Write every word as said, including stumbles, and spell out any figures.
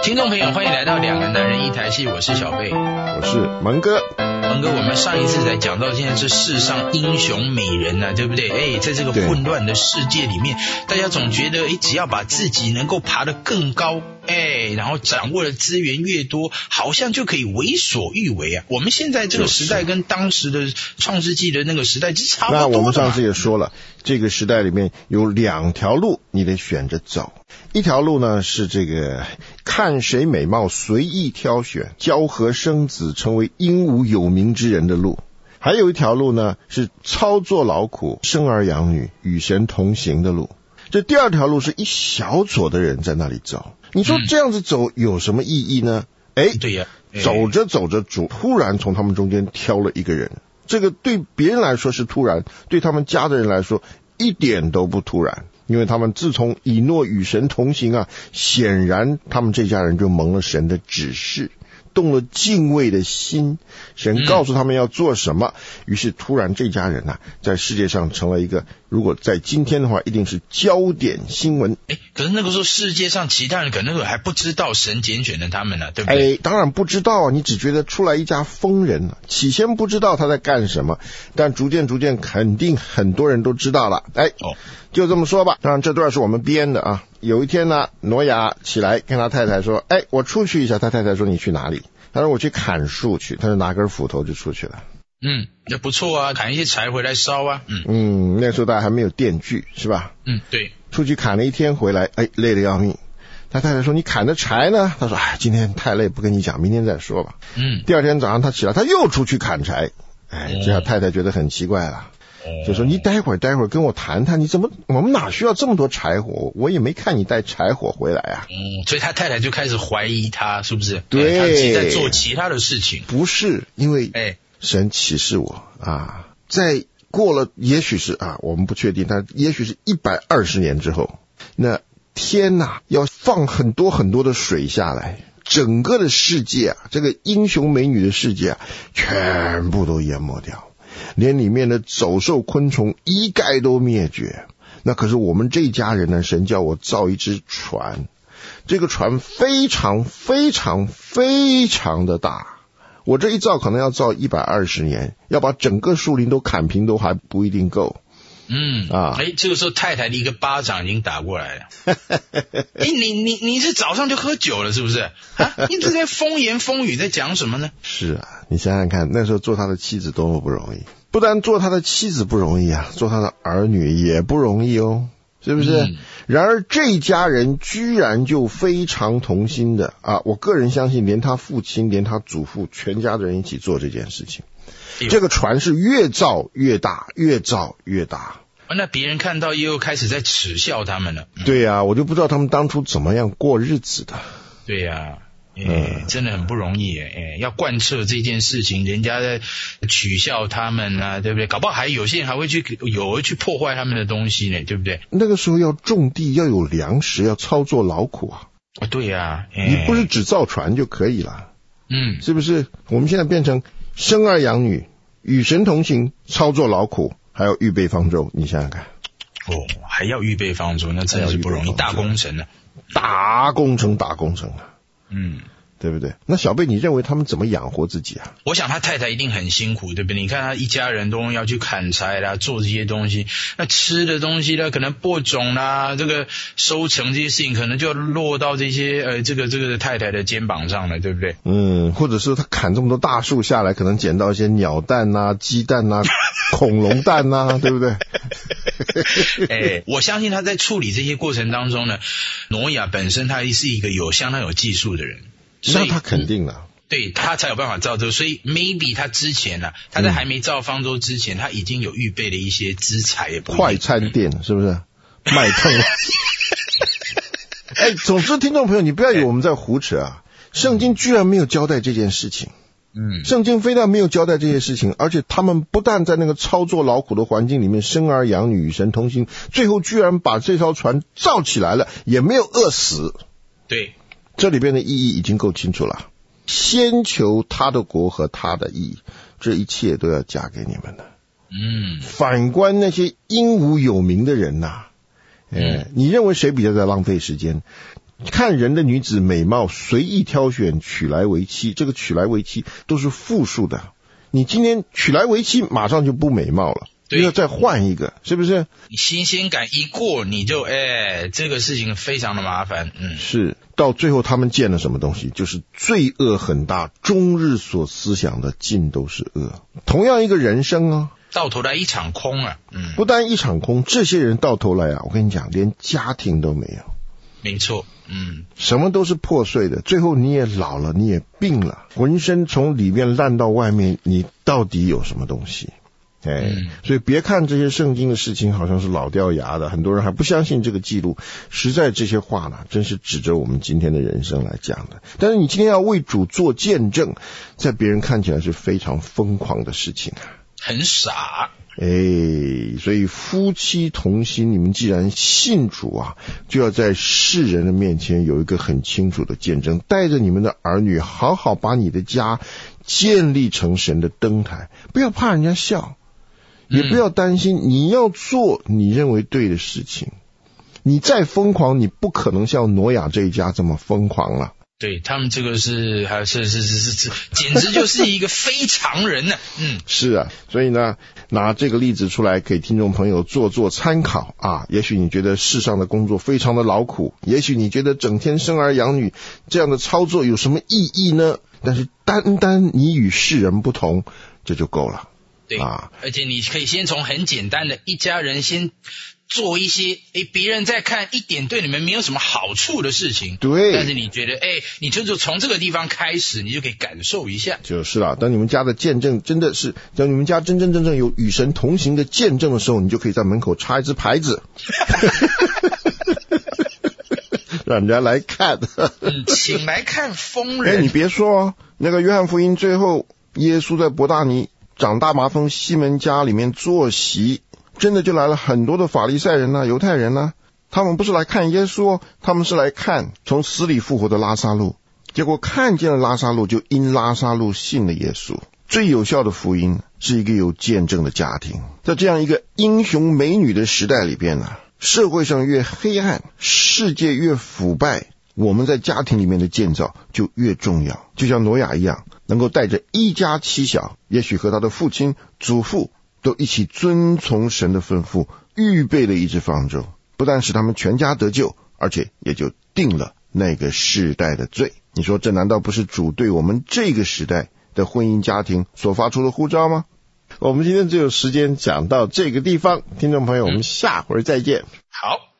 听众朋友，欢迎来到两个男人一台戏，我是小贝， 我是蒙哥。 蒙哥，我们上一次才讲到现在是世上英雄美人啊，对不对？哎，在这个混乱的世界里面，大家总觉得哎，只要把自己能够爬得更高，哎，然后掌握的资源越多，好像就可以为所欲为啊。我们现在这个时代跟当时的创世纪的那个时代是差不多的嘛。 那我们上次也说了，这个时代里面有两条路，你得选着走。一条路呢是这个看谁美貌随意挑选，交合生子，成为英武有名之人的路。还有一条路呢是操作劳苦，生儿养女，与神同行的路。这第二条路是一小撮的人在那里走。你说这样子走有什么意义呢？哎、嗯， 对呀， 走着走着，主突然从他们中间挑了一个人。这个对别人来说是突然，对他们家的人来说一点都不突然。因为他们自从以诺与神同行啊，显然他们这家人就蒙了神的指示，动了敬畏的心。神告诉他们要做什么，嗯、于是突然这家人啊，在世界上成了一个，如果在今天的话，一定是焦点新闻。 哎，可是那个时候世界上其他人可能还不知道神拣选了他们呢、啊，对不对？ 哎，当然不知道啊，你只觉得出来一家疯人，起先不知道他在干什么，但逐渐逐渐肯定很多人都知道了。哎，哦。就这么说吧，当然这段是我们编的啊。有一天呢，挪亚起来跟他太太说，哎，我出去一下。他太太说，你去哪里？他说我去砍树去。他就拿根斧头就出去了。 嗯，那不错啊，砍一些柴回来烧啊。嗯嗯，那时候大家还没有电锯是吧？ 嗯，对。 出去砍了一天回来，哎，累得要命。他太太说，你砍的柴呢？他说，哎，今天太累，不跟你讲，明天再说吧。嗯。第二天早上他起来，他又出去砍柴。哎，这下太太觉得很奇怪了。就说你待会儿待会儿跟我谈谈，你怎么我们哪需要这么多柴火？我也没看你带柴火回来啊。 嗯，所以他太太就开始怀疑他是不是？ 对， 他自己在做其他的事情。 不是，因为哎，神启示我啊，在过了也许是啊，我们不确定，但也许是一百二十年之后，那天哪要放很多很多的水下来，整个的世界啊，这个英雄美女的世界啊，全部都淹没掉。连里面的走兽昆虫一概都灭绝。那可是我们这家人呢，神叫我造一只船，这个船非常非常非常的大，我这一造可能要造一百二十年，要把整个树林都砍平都还不一定够。 嗯啊，哎，这个时候太太的一个巴掌已经打过来了。哎，你你你是早上就喝酒了是不是？啊，你这在风言风语在讲什么呢？ 是啊，你想想看，那时候做他的妻子多么不容易，不但做他的妻子不容易啊，做他的儿女也不容易哦，是不是？嗯、然而这家人居然就非常同心的啊，我个人相信，连他父亲，连他祖父，全家的人一起做这件事情。这个船是越造越大，越造越大。 那别人看到又开始在耻笑他们了。 嗯、对呀、啊，我就不知道他们当初怎么样过日子的。 对呀、啊。哎，真的很不容易哎，要贯彻这件事情，人家在取笑他们啊，对不对？搞不好还有些人还会去有会去破坏他们的东西呢，对不对？ 那个时候要种地，要有粮食，要操作劳苦啊。 啊，对呀、啊， 你不是只造船就可以了， 嗯， 是不是？我们现在变成生儿养女，与神同行，操作劳苦，还要预备方舟，你想想看。 哦，还要预备方舟，那真的是不容易，大工程啊， 大工程，大工程啊。 嗯， 对不对？那小贝，你认为他们怎么养活自己啊？ 我想他太太一定很辛苦，对不对？你看他一家人都要去砍柴啦，做这些东西，那吃的东西呢，可能播种啦，这个收成这些事情，可能就要落到这些呃，这个这个太太的肩膀上了，对不对？ 嗯，或者是他砍这么多大树下来，可能捡到一些鸟蛋啊、鸡蛋啊、恐龙蛋啊，对不对？ 哎，我相信他在处理这些过程当中呢，挪亚本身他是一个有相当有技术的人， 那他肯定了， 对，他才有办法造这个，所以 maybe 他之前呢、啊，他在还没造方舟之前，嗯、他已经有预备了一些资财，也不快餐店是不是？卖痛。哎，总之，听众朋友，你不要以为我们在胡扯啊！圣经居然没有交代这件事情。嗯，圣经非但没有交代这些事情，而且他们不但在那个操作劳苦的环境里面生儿养女，与神同行，最后居然把这艘船造起来了，也没有饿死。 对， 这里边的意义已经够清楚了。先求他的国和他的义，这一切都要加给你们的。嗯，反观那些英武有名的人呐、啊，呃、嗯，你认为谁比较在浪费时间？ 看人的女子美貌，随意挑选，娶来为妻。这个娶来为妻都是复数的，你今天娶来为妻，马上就不美貌了，又要再换一个，是不是？ 你新鲜感一过，你就哎，这个事情非常的麻烦。嗯， 是到最后他们见了什么东西？就是罪恶很大，终日所思想的尽都是恶。同样一个人生啊， 到头来一场空啊。嗯， 不单一场空，这些人到头来啊，我跟你讲，连家庭都没有。 没错，嗯，什么都是破碎的，最后你也老了，你也病了，浑身从里面烂到外面，你到底有什么东西？哎，嗯、所以别看这些圣经的事情好像是老掉牙的，很多人还不相信这个记录，实在这些话呢，真是指着我们今天的人生来讲的。但是你今天要为主做见证，在别人看起来是非常疯狂的事情啊， 很傻。 哎，所以夫妻同心，你们既然信主啊，就要在世人的面前有一个很清楚的见证，带着你们的儿女好好把你的家建立成神的灯台，不要怕人家笑，也不要担心，你要做你认为对的事情。你再疯狂，你不可能像挪亚这一家这么疯狂了。 对，他们这个是还是是是是，简直就是一个非常人呢、啊。嗯， 是啊，所以呢，拿这个例子出来给听众朋友做做参考啊。也许你觉得世上的工作非常的劳苦，也许你觉得整天生儿养女这样的操作有什么意义呢？但是单单你与世人不同，这就够了。 对啊，而且你可以先从很简单的一家人先做一些诶别人在看一点对你们没有什么好处的事情， 对， 但是你觉得诶你就就从这个地方开始，你就可以感受一下。 就是啦，当你们家的见证真的是，当你们家真真正正有与神同行的见证的时候，你就可以在门口插一只牌子让人家来看嗯，请来看疯人。 哎，你别说哦，那个约翰福音最后耶稣在伯大尼长大麻风西门家里面坐席，真的就来了很多的法利赛人啊，犹太人啊，他们不是来看耶稣，他们是来看从死里复活的拉撒路。结果看见了拉撒路，就因拉撒路信了耶稣。最有效的福音是一个有见证的家庭。在这样一个英雄美女的时代里边呢，社会上越黑暗，世界越腐败，我们在家庭里面的建造就越重要。就像挪亚一样，能够带着一家七小，也许和他的父亲祖父都一起遵从神的吩咐，预备了一只方舟，不但使他们全家得救，而且也就定了那个世代的罪。你说这难道不是主对我们这个时代的婚姻家庭所发出的呼召吗？我们今天只有时间讲到这个地方，听众朋友，我们下回再见。 好。